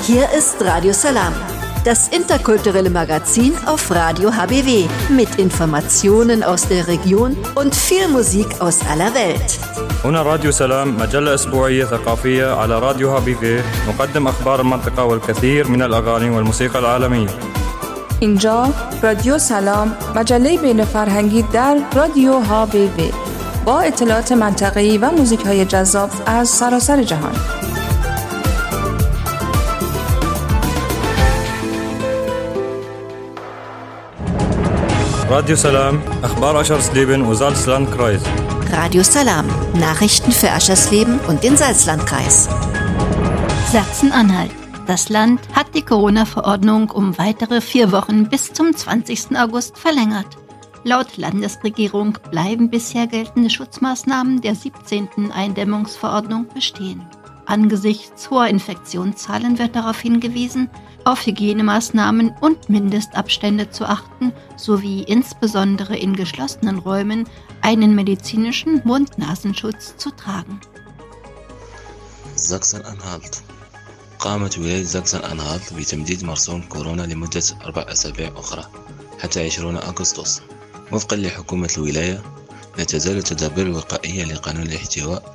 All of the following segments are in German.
Hier ist Radio Salam, das interkulturelle Magazin auf Radio HBW mit Informationen aus der Region und viel Musik aus aller Welt. هنا راديو سلام مجلة أسبوعية ثقافية على راديو هابيفي نقدم أخبار المنطقة والكثير من الأغاني والموسيقى العالمية. اینجا رادیو سلام مجله بین فرهنگی در رادیو هابیوی با اطلاعات منطقه‌ای و موزیک‌های جذاب از سراسر جهان. راديو سلام أخبار أشرسليبن وزالسلاندكرايز. Radio Salam, Nachrichten für Aschersleben und den Salzlandkreis. Sachsen-Anhalt. Das Land hat die Corona-Verordnung um weitere 4 Wochen bis zum 20. August verlängert. Laut Landesregierung bleiben bisher geltende Schutzmaßnahmen der 17. Eindämmungsverordnung bestehen. Angesichts hoher Infektionszahlen wird darauf hingewiesen, auf Hygienemaßnahmen und Mindestabstände zu achten, sowie insbesondere in geschlossenen Räumen einen medizinischen Mund-Nasenschutz zu tragen. Sachsen-Anhalt. قامت ولاية ساكسن-أنهالت بتمديد مرسوم كورونا لمدة 4 أسابيع أخرى حتى 20 أغسطس. وفقا لحكومة الولاية لا تزال التدابير الوقائية لقانون الاحتواء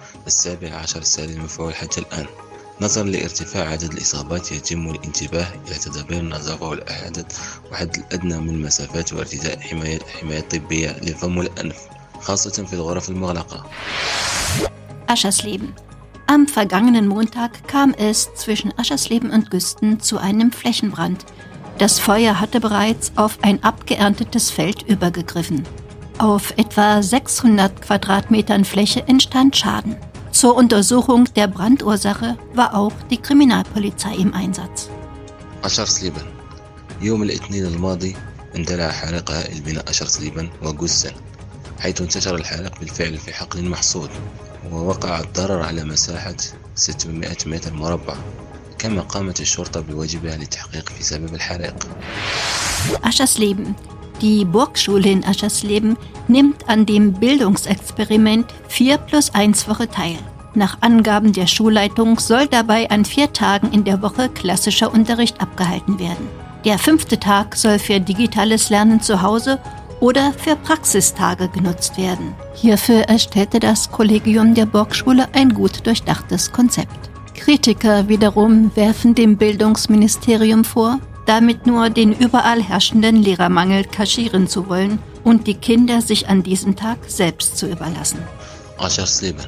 17 الساري المفعول حتى الآن. نظرا لارتفاع عدد الإصابات يتم الانتباه إلى تدابير النظافة والإعادة وحد الأدنى من المسافات وارتداء حماية طبية للفم والأنف خاصة في الغرف المغلقة. Aschersleben. Am vergangenen Montag kam es zwischen Aschersleben und Güsten zu einem Flächenbrand. Das Feuer hatte bereits auf ein abgeerntetes Feld übergegriffen. Auf etwa 600 Quadratmetern Fläche entstand Schaden. Zur Untersuchung der Brandursache war auch die Kriminalpolizei im Einsatz. أشرسليبن. يوم الاثنين الماضي اندلع حريق هائل بين أشرسليبن وجوسن حيث انتشر الحريق بالفعل في حقل محصول ووقع الضرر على مساحة 600 متر مربع. كما قامت الشرطة بواجبها للتحقيق في سبب الحريق. Aschersleben. Die Burgschule in Aschersleben nimmt an dem Bildungsexperiment 4+1 Woche teil. Nach Angaben der Schulleitung soll dabei an 4 Tagen in der Woche klassischer Unterricht abgehalten werden. Der 5. Tag soll für digitales Lernen zu Hause oder für Praxistage genutzt werden. Hierfür erstellte das Kollegium der Burgschule ein gut durchdachtes Konzept. Kritiker wiederum werfen dem Bildungsministerium vor, damit nur den überall herrschenden Lehrermangel kaschieren zu wollen und die Kinder sich an diesem Tag selbst zu überlassen. أشرسليبن.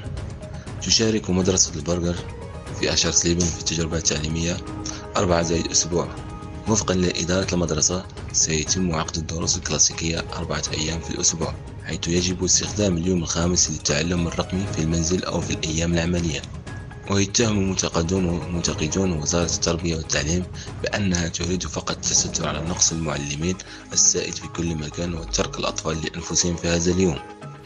تشارك مدرسة البرغر في أشرسليبن في التجربة التعليمية 4 أسبوع. وفقا لإدارة المدرسة سيتم عقد الدروس الكلاسيكية 4 أيام في الأسبوع، حيث يجب استخدام اليوم الخامس للتعلم الرقمي في المنزل أو في الأيام العملية. ويتهم منتقدون وزارة التربية والتعليم بأنها تريد فقط التستر على نقص المعلمين السائد في كل مكان وترك الأطفال لأنفسهم في هذا اليوم.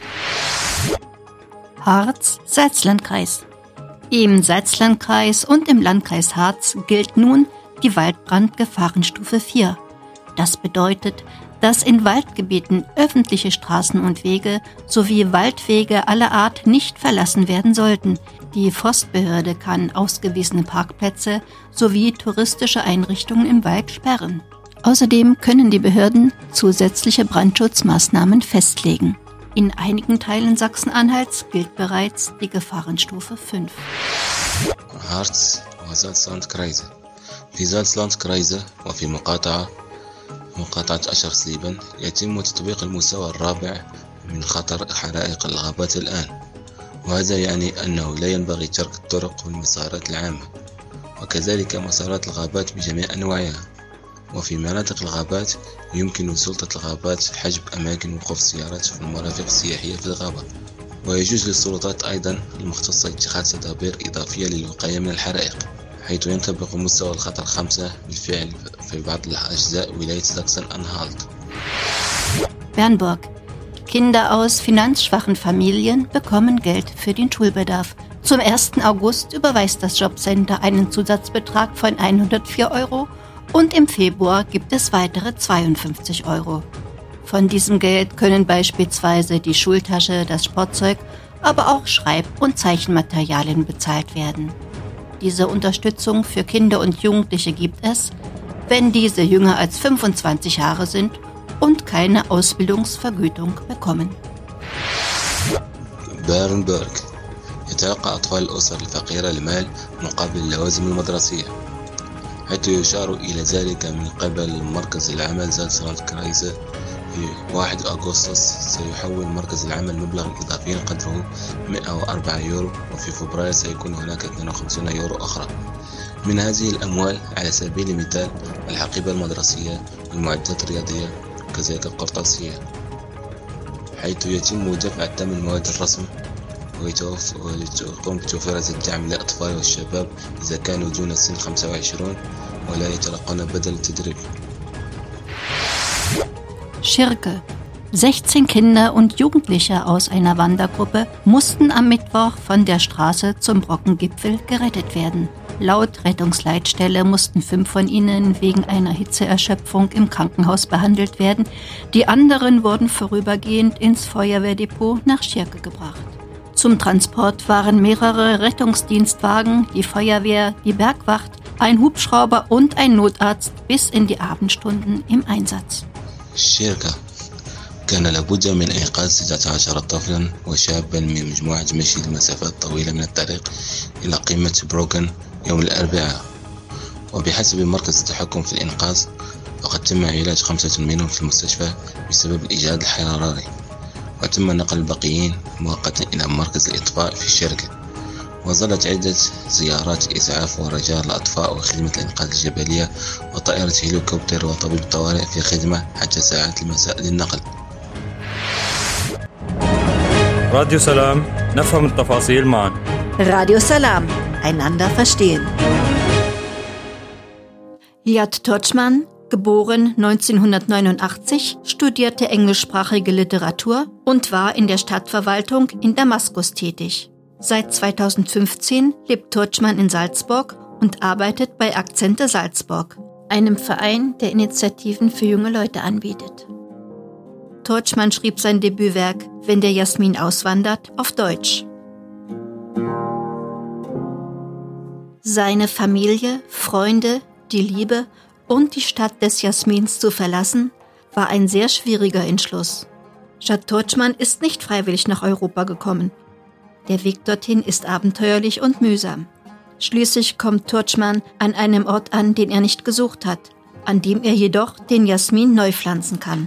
Harz, Salzlandkreis. Im Salzlandkreis und im Landkreis Harz gilt nun die Waldbrandgefahrenstufe 4. Das bedeutet, dass in Waldgebieten öffentliche Straßen und Wege sowie Waldwege aller Art nicht verlassen werden sollten. Die Forstbehörde kann ausgewiesene Parkplätze sowie touristische Einrichtungen im Wald sperren. Außerdem können die Behörden zusätzliche Brandschutzmaßnahmen festlegen. In einigen Teilen Sachsen-Anhalts gilt bereits die Gefahrenstufe 5. Harz وزالسلاندكرايز. في زالسلاندكرايز وفي مقاطعة أشرسليبن يتم تطبيق المستوى الرابع من خطر حرائق الغابات الآن، وهذا يعني أنه لا ينبغي ترك الطرق والمسارات العامة وكذلك مسارات الغابات بجميع أنواعها. وفي مناطق الغابات يمكن سلطة الغابات حجب أماكن وقوف السيارات في المرافق السياحية في الغابة، ويجوز للسلطات أيضا المختصة اتخاذ تدابير إضافية للوقاية من الحرائق، حيث ينطبق مستوى الخطر 5 بالفعل في بعض الأجزاء ولاية ساكسن-أنهالت. Bernburg. Kinder aus finanzschwachen Familien bekommen Geld für den Schulbedarf. Zum 1. August überweist das Jobcenter einen Zusatzbetrag von 104 € und im Februar gibt es weitere 52 €. Von diesem Geld können beispielsweise die Schultasche, das Sportzeug, aber auch Schreib- und Zeichenmaterialien bezahlt werden. Diese Unterstützung für Kinder und Jugendliche gibt es, wenn diese jünger als 25 Jahre sind und keine Ausbildungsvergütung bekommen. بارنبرغ يتلقى أطفال الأسر الفقيرة المال مقابل اللوازم المدرسية، حيث يشار إلى ذلك من قبل مركز العمل زالتسراث-كرايزه. في 1 أغسطس سيحول مركز العمل مبلغ إضافي قدره 104 يورو، وفي فبراير سيكون هناك 52 يورو أخرى من هذه الأموال. على سبيل المثال الحقيبة المدرسية والمعدات الرياضية وكذلك القرطاسية، حيث يتم دفع ثمن مواد الرسم ويقوم بتوفير هذا الدعم للأطفال والشباب إذا كانوا دون سن 25 ولا يتلقون بدل التدريب. Schirke. 16 Kinder und Jugendliche aus einer Wandergruppe mussten am Mittwoch von der Straße zum Brockengipfel gerettet werden. Laut Rettungsleitstelle mussten 5 von ihnen wegen einer Hitzeerschöpfung im Krankenhaus behandelt werden. Die anderen wurden vorübergehend ins Feuerwehrdepot nach Schirke gebracht. Zum Transport waren mehrere Rettungsdienstwagen, die Feuerwehr, die Bergwacht, ein Hubschrauber und ein Notarzt bis in die Abendstunden im Einsatz. الشركة كان لابد من إنقاذ 16 طفلا وشابا من مجموعة مشي لمسافات طويلة من الطريق إلى قمة بروغن يوم الأربعاء، وبحسب مركز التحكم في الإنقاذ فقد تم علاج 5 منهم في المستشفى بسبب الإجهاد الحراري، وتم نقل الباقيين مؤقتا إلى مركز الإطفاء في الشركة. وظلت عدة زيارات إسعاف ورجال الأطفاء وخدمة الإنقاذ الجبلية وطائرة هليكوبتر وطبيب الطوارئ في خدمة حتى ساعات المساء للنقل. راديو سلام، نفهم التفاصيل معا. Radio Salam, einander verstehen. Liat Todjman, geboren 1989, studierte englischsprachige Literatur und war in der Stadtverwaltung in Damaskus tätig. Seit 2015 lebt Todjman in Salzburg und arbeitet bei Akzente Salzburg, einem Verein, der Initiativen für junge Leute anbietet. Todjman schrieb sein Debütwerk »Wenn der Jasmin auswandert« auf Deutsch. Seine Familie, Freunde, die Liebe und die Stadt des Jasmins zu verlassen, war ein sehr schwieriger Entschluss. Jad Todjman ist nicht freiwillig nach Europa gekommen. Der Weg dorthin ist abenteuerlich und mühsam. Schließlich kommt Todjman an einem Ort an, den er nicht gesucht hat, an dem er jedoch den Jasmin neu pflanzen kann.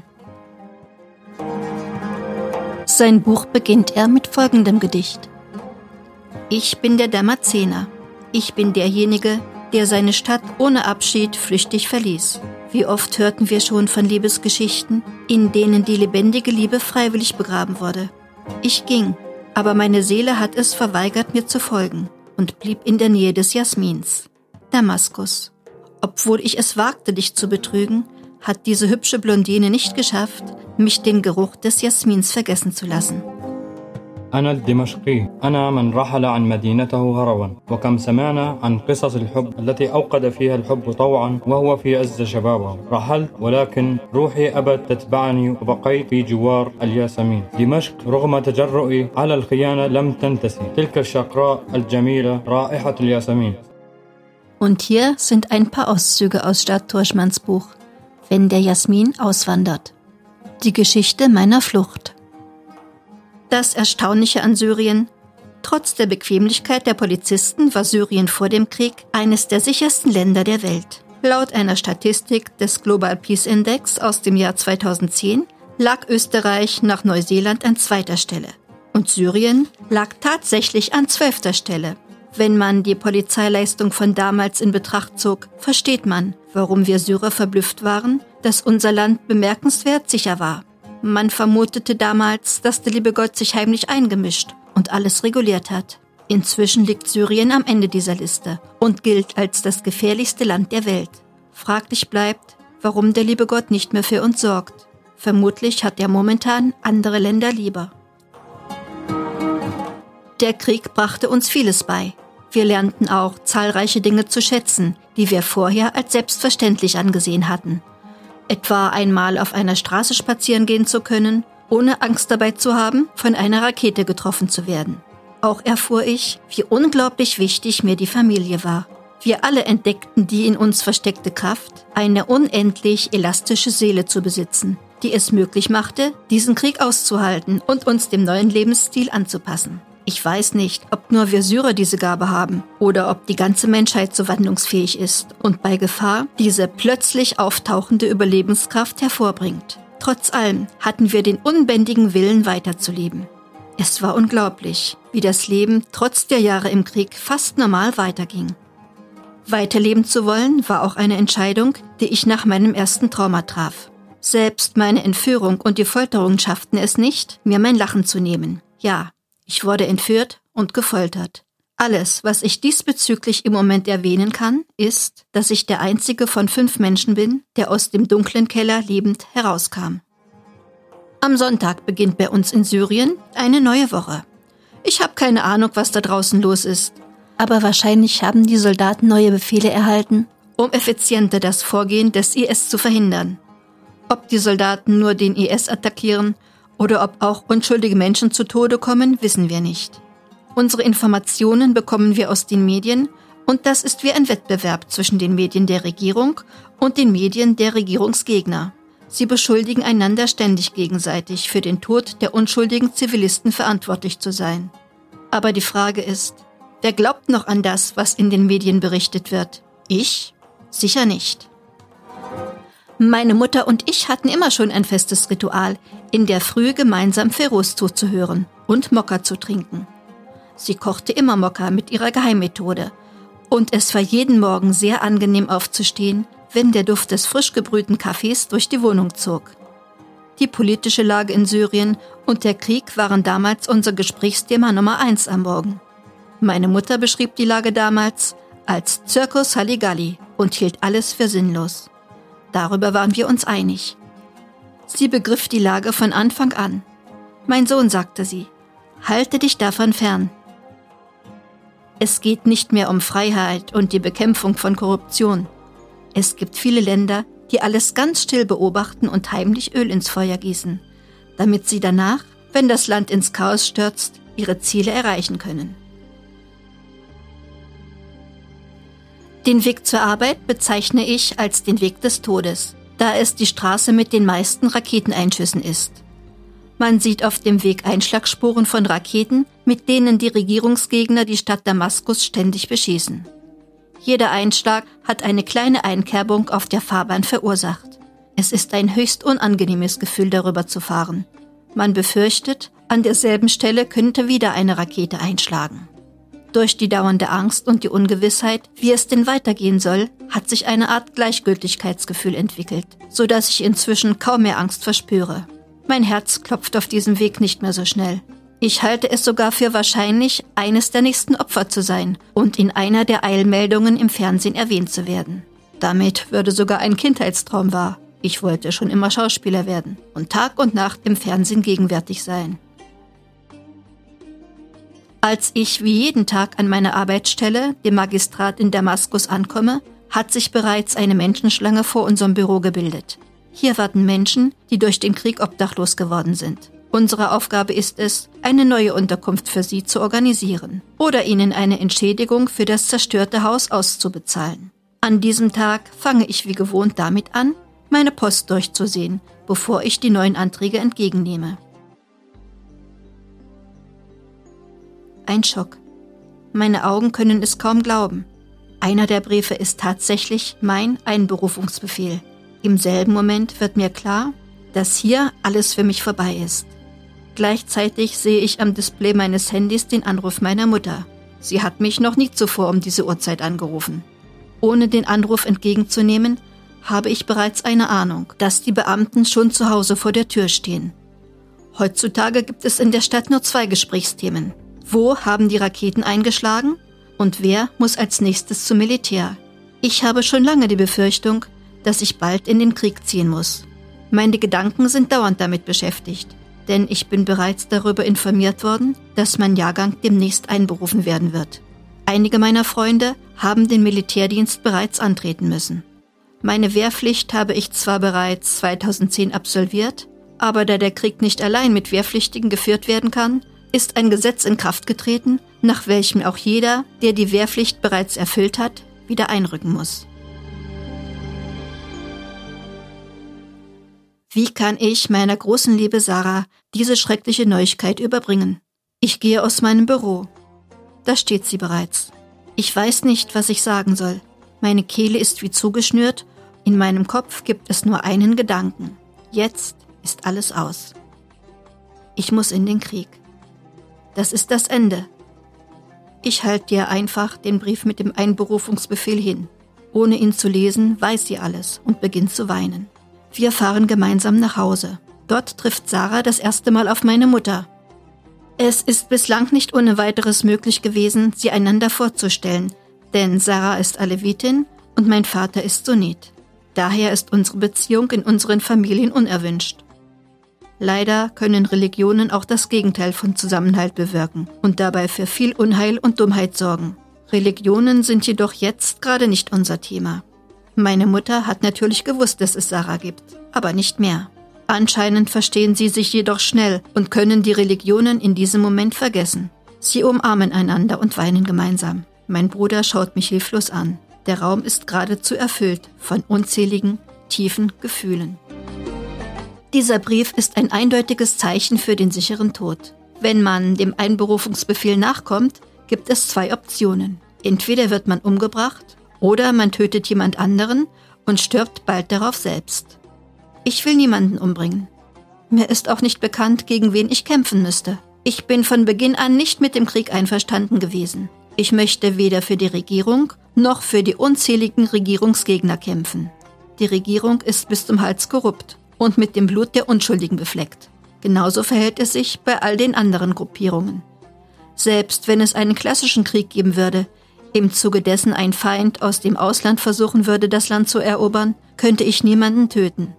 Sein Buch beginnt er mit folgendem Gedicht. Ich bin der Damaszener. Ich bin derjenige, der seine Stadt ohne Abschied flüchtig verließ. Wie oft hörten wir schon von Liebesgeschichten, in denen die lebendige Liebe freiwillig begraben wurde. Ich ging, aber meine Seele hat es verweigert, mir zu folgen und blieb in der Nähe des Jasmins. Damaskus. Obwohl ich es wagte, dich zu betrügen, hat diese hübsche Blondine nicht geschafft, mich den Geruch des Jasmins vergessen zu lassen. أنا الدمشقي، أنا من رحل عن مدينته هربا، وكم سمعنا عن قصص الحب التي أوقد فيها الحب طوعا وهو في عز شبابه. رحلت ولكن روحي أبت تتبعني وبقيت في جوار الياسمين. دمشق رغم تجرؤي على الخيانة لم تنتسي، تلك الشقراء الجميلة رائحة الياسمين. Und hier sind ein paar Auszüge aus Jad Todjmans Buch »Wenn der Jasmin auswandert«. Die Geschichte meiner Flucht. Das Erstaunliche an Syrien: Trotz der Bequemlichkeit der Polizisten war Syrien vor dem Krieg eines der sichersten Länder der Welt. Laut einer Statistik des Global Peace Index aus dem Jahr 2010 lag Österreich nach Neuseeland an 2. Stelle. Und Syrien lag tatsächlich an 12. Stelle. Wenn man die Polizeileistung von damals in Betracht zog, versteht man, warum wir Syrer verblüfft waren, dass unser Land bemerkenswert sicher war. Man vermutete damals, dass der liebe Gott sich heimlich eingemischt und alles reguliert hat. Inzwischen liegt Syrien am Ende dieser Liste und gilt als das gefährlichste Land der Welt. Fraglich bleibt, warum der liebe Gott nicht mehr für uns sorgt. Vermutlich hat er momentan andere Länder lieber. Der Krieg brachte uns vieles bei. Wir lernten auch zahlreiche Dinge zu schätzen, die wir vorher als selbstverständlich angesehen hatten. Etwa einmal auf einer Straße spazieren gehen zu können, ohne Angst dabei zu haben, von einer Rakete getroffen zu werden. Auch erfuhr ich, wie unglaublich wichtig mir die Familie war. Wir alle entdeckten die in uns versteckte Kraft, eine unendlich elastische Seele zu besitzen, die es möglich machte, diesen Krieg auszuhalten und uns dem neuen Lebensstil anzupassen. Ich weiß nicht, ob nur wir Syrer diese Gabe haben oder ob die ganze Menschheit so wandlungsfähig ist und bei Gefahr diese plötzlich auftauchende Überlebenskraft hervorbringt. Trotz allem hatten wir den unbändigen Willen, weiterzuleben. Es war unglaublich, wie das Leben trotz der Jahre im Krieg fast normal weiterging. Weiterleben zu wollen, war auch eine Entscheidung, die ich nach meinem ersten Trauma traf. Selbst meine Entführung und die Folterung schafften es nicht, mir mein Lachen zu nehmen. Ja, ich wurde entführt und gefoltert. Alles, was ich diesbezüglich im Moment erwähnen kann, ist, dass ich der einzige von 5 Menschen bin, der aus dem dunklen Keller lebend herauskam. Am Sonntag beginnt bei uns in Syrien eine neue Woche. Ich habe keine Ahnung, was da draußen los ist. Aber wahrscheinlich haben die Soldaten neue Befehle erhalten, um effizienter das Vorgehen des IS zu verhindern. Ob die Soldaten nur den IS attackieren oder ob auch unschuldige Menschen zu Tode kommen, wissen wir nicht. Unsere Informationen bekommen wir aus den Medien und das ist wie ein Wettbewerb zwischen den Medien der Regierung und den Medien der Regierungsgegner. Sie beschuldigen einander ständig gegenseitig, für den Tod der unschuldigen Zivilisten verantwortlich zu sein. Aber die Frage ist, wer glaubt noch an das, was in den Medien berichtet wird? Ich? Sicher nicht. Meine Mutter und ich hatten immer schon ein festes Ritual, in der Früh gemeinsam Feroz zuzuhören und Mokka zu trinken. Sie kochte immer Mokka mit ihrer Geheimmethode. Und es war jeden Morgen sehr angenehm aufzustehen, wenn der Duft des frisch gebrühten Kaffees durch die Wohnung zog. Die politische Lage in Syrien und der Krieg waren damals unser Gesprächsthema Nummer 1 am Morgen. Meine Mutter beschrieb die Lage damals als Zirkus Halligalli und hielt alles für sinnlos. Darüber waren wir uns einig. Sie begriff die Lage von Anfang an. Mein Sohn, sagte sie, halte dich davon fern. Es geht nicht mehr um Freiheit und die Bekämpfung von Korruption. Es gibt viele Länder, die alles ganz still beobachten und heimlich Öl ins Feuer gießen, damit sie danach, wenn das Land ins Chaos stürzt, ihre Ziele erreichen können. Den Weg zur Arbeit bezeichne ich als den Weg des Todes, da es die Straße mit den meisten Raketeneinschüssen ist. Man sieht auf dem Weg Einschlagsspuren von Raketen, mit denen die Regierungsgegner die Stadt Damaskus ständig beschießen. Jeder Einschlag hat eine kleine Einkerbung auf der Fahrbahn verursacht. Es ist ein höchst unangenehmes Gefühl, darüber zu fahren. Man befürchtet, an derselben Stelle könnte wieder eine Rakete einschlagen. Durch die dauernde Angst und die Ungewissheit, wie es denn weitergehen soll, hat sich eine Art Gleichgültigkeitsgefühl entwickelt, sodass ich inzwischen kaum mehr Angst verspüre. Mein Herz klopft auf diesem Weg nicht mehr so schnell. Ich halte es sogar für wahrscheinlich, eines der nächsten Opfer zu sein und in einer der Eilmeldungen im Fernsehen erwähnt zu werden. Damit würde sogar ein Kindheitstraum wahr. Ich wollte schon immer Schauspieler werden und Tag und Nacht im Fernsehen gegenwärtig sein. Als ich wie jeden Tag an meiner Arbeitsstelle, dem Magistrat in Damaskus, ankomme, hat sich bereits eine Menschenschlange vor unserem Büro gebildet. Hier warten Menschen, die durch den Krieg obdachlos geworden sind. Unsere Aufgabe ist es, eine neue Unterkunft für sie zu organisieren oder ihnen eine Entschädigung für das zerstörte Haus auszubezahlen. An diesem Tag fange ich wie gewohnt damit an, meine Post durchzusehen, bevor ich die neuen Anträge entgegennehme. Ein Schock. Meine Augen können es kaum glauben. Einer der Briefe ist tatsächlich mein Einberufungsbefehl. Im selben Moment wird mir klar, dass hier alles für mich vorbei ist. Gleichzeitig sehe ich am Display meines Handys den Anruf meiner Mutter. Sie hat mich noch nie zuvor um diese Uhrzeit angerufen. Ohne den Anruf entgegenzunehmen, habe ich bereits eine Ahnung, dass die Beamten schon zu Hause vor der Tür stehen. Heutzutage gibt es in der Stadt nur 2 Gesprächsthemen. Wo haben die Raketen eingeschlagen? Und wer muss als nächstes zum Militär? Ich habe schon lange die Befürchtung, dass ich bald in den Krieg ziehen muss. Meine Gedanken sind dauernd damit beschäftigt, denn ich bin bereits darüber informiert worden, dass mein Jahrgang demnächst einberufen werden wird. Einige meiner Freunde haben den Militärdienst bereits antreten müssen. Meine Wehrpflicht habe ich zwar bereits 2010 absolviert, aber da der Krieg nicht allein mit Wehrpflichtigen geführt werden kann, ist ein Gesetz in Kraft getreten, nach welchem auch jeder, der die Wehrpflicht bereits erfüllt hat, wieder einrücken muss. Wie kann ich meiner großen Liebe Sarah diese schreckliche Neuigkeit überbringen? Ich gehe aus meinem Büro. Da steht sie bereits. Ich weiß nicht, was ich sagen soll. Meine Kehle ist wie zugeschnürt. In meinem Kopf gibt es nur einen Gedanken. Jetzt ist alles aus. Ich muss in den Krieg. Das ist das Ende. Ich halte dir einfach den Brief mit dem Einberufungsbefehl hin. Ohne ihn zu lesen, weiß sie alles und beginnt zu weinen. Wir fahren gemeinsam nach Hause. Dort trifft Sarah das erste Mal auf meine Mutter. Es ist bislang nicht ohne weiteres möglich gewesen, sie einander vorzustellen, denn Sarah ist Alevitin und mein Vater ist Sunnit. Daher ist unsere Beziehung in unseren Familien unerwünscht. Leider können Religionen auch das Gegenteil von Zusammenhalt bewirken und dabei für viel Unheil und Dummheit sorgen. Religionen sind jedoch jetzt gerade nicht unser Thema. Meine Mutter hat natürlich gewusst, dass es Sarah gibt, aber nicht mehr. Anscheinend verstehen sie sich jedoch schnell und können die Religionen in diesem Moment vergessen. Sie umarmen einander und weinen gemeinsam. Mein Bruder schaut mich hilflos an. Der Raum ist geradezu erfüllt von unzähligen, tiefen Gefühlen. Dieser Brief ist ein eindeutiges Zeichen für den sicheren Tod. Wenn man dem Einberufungsbefehl nachkommt, gibt es 2 Optionen. Entweder wird man umgebracht oder man tötet jemand anderen und stirbt bald darauf selbst. Ich will niemanden umbringen. Mir ist auch nicht bekannt, gegen wen ich kämpfen müsste. Ich bin von Beginn an nicht mit dem Krieg einverstanden gewesen. Ich möchte weder für die Regierung noch für die unzähligen Regierungsgegner kämpfen. Die Regierung ist bis zum Hals korrupt und mit dem Blut der Unschuldigen befleckt. Genauso verhält es sich bei all den anderen Gruppierungen. Selbst wenn es einen klassischen Krieg geben würde, im Zuge dessen ein Feind aus dem Ausland versuchen würde, das Land zu erobern, könnte ich niemanden töten.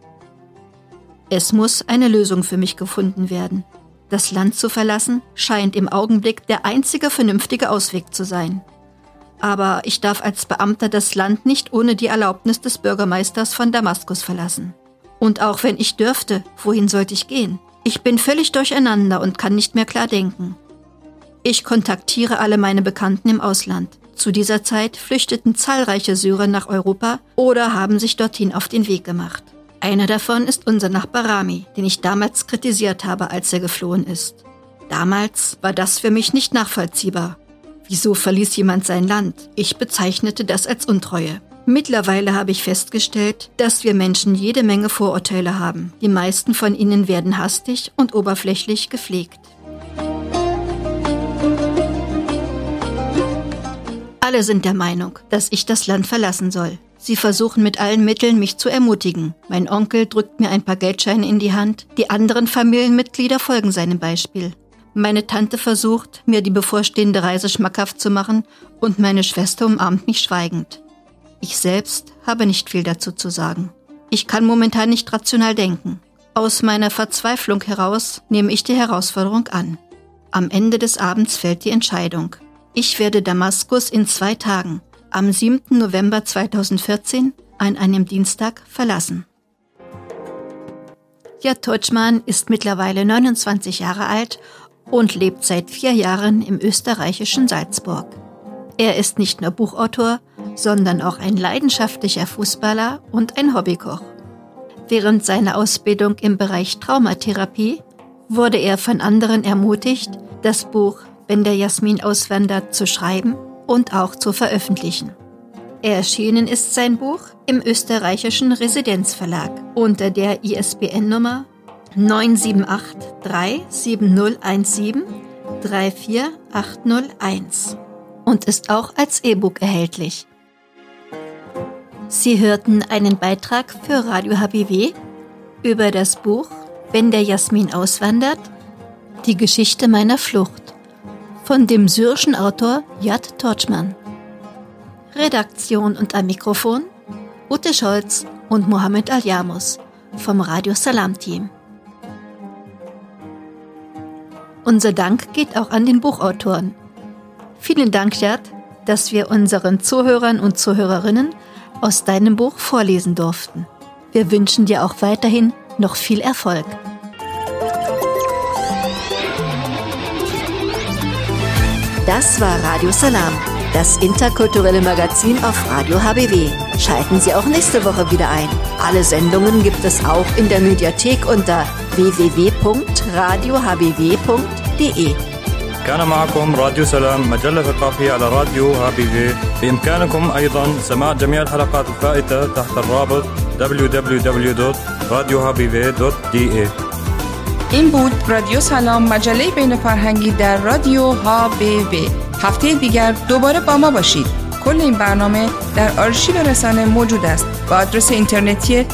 Es muss eine Lösung für mich gefunden werden. Das Land zu verlassen, scheint im Augenblick der einzige vernünftige Ausweg zu sein. Aber ich darf als Beamter das Land nicht ohne die Erlaubnis des Bürgermeisters von Damaskus verlassen. Und auch wenn ich dürfte, wohin sollte ich gehen? Ich bin völlig durcheinander und kann nicht mehr klar denken. Ich kontaktiere alle meine Bekannten im Ausland. Zu dieser Zeit flüchteten zahlreiche Syrer nach Europa oder haben sich dorthin auf den Weg gemacht. Einer davon ist unser Nachbar Rami, den ich damals kritisiert habe, als er geflohen ist. Damals war das für mich nicht nachvollziehbar. Wieso verließ jemand sein Land? Ich bezeichnete das als Untreue. Mittlerweile habe ich festgestellt, dass wir Menschen jede Menge Vorurteile haben. Die meisten von ihnen werden hastig und oberflächlich gepflegt. Alle sind der Meinung, dass ich das Land verlassen soll. Sie versuchen mit allen Mitteln, mich zu ermutigen. Mein Onkel drückt mir ein paar Geldscheine in die Hand. Die anderen Familienmitglieder folgen seinem Beispiel. Meine Tante versucht, mir die bevorstehende Reise schmackhaft zu machen und meine Schwester umarmt mich schweigend. Ich selbst habe nicht viel dazu zu sagen. Ich kann momentan nicht rational denken. Aus meiner Verzweiflung heraus nehme ich die Herausforderung an. Am Ende des Abends fällt die Entscheidung. Ich werde Damaskus in 2 Tagen, am 7. November 2014, an einem Dienstag, verlassen. Jad Totschmann ist mittlerweile 29 Jahre alt und lebt seit 4 Jahren im österreichischen Salzburg. Er ist nicht nur Buchautor, sondern auch ein leidenschaftlicher Fußballer und ein Hobbykoch. Während seiner Ausbildung im Bereich Traumatherapie wurde er von anderen ermutigt, das Buch Wenn der Jasmin auswandert zu schreiben und auch zu veröffentlichen. Erschienen ist sein Buch im österreichischen Residenzverlag unter der ISBN-Nummer 978-3017-34801 und ist auch als E-Book erhältlich. Sie hörten einen Beitrag für Radio HBW über das Buch Wenn der Jasmin auswandert, die Geschichte meiner Flucht von dem syrischen Autor Jad Totschmann. Redaktion und am Mikrofon Ute Scholz und Mohammed Al-Yamus vom Radio Salam Team. Unser Dank geht auch an den Buchautoren. Vielen Dank, Jad, dass wir unseren Zuhörern und Zuhörerinnen aus deinem Buch vorlesen durften. Wir wünschen dir auch weiterhin noch viel Erfolg. Das war Radio Salam, das interkulturelle Magazin auf Radio HBW. Schalten Sie auch nächste Woche wieder ein. Alle Sendungen gibt es auch in der Mediathek unter www.radiohbw.de. كان معكم راديو سلام مجلة ثقافية على راديو HBW. بإمكانكم أيضا سماع جميع الحلقات الفائتة تحت الرابط www.radiohbw.de. این بود رادیو سلام، مجله بین فرهنگی در رادیو HBW. هفته دیگر دوباره با ما باشید. کل این برنامه در آرشیو رسانه موجود است با آدرس اینترنتی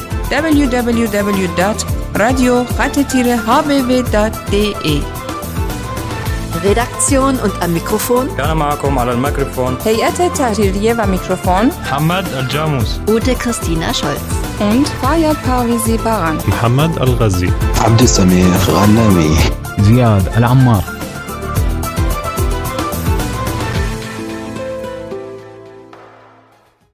www.radio-hbw.de. Redaktion und am Mikrofon كان معكم على الميكروفون هیئت تحریریه و میکروفون محمد الجاموس Ute Christina Scholz und Fayad Parvizi Baran. محمد الغزي عبد السميع غنامي زياد العمار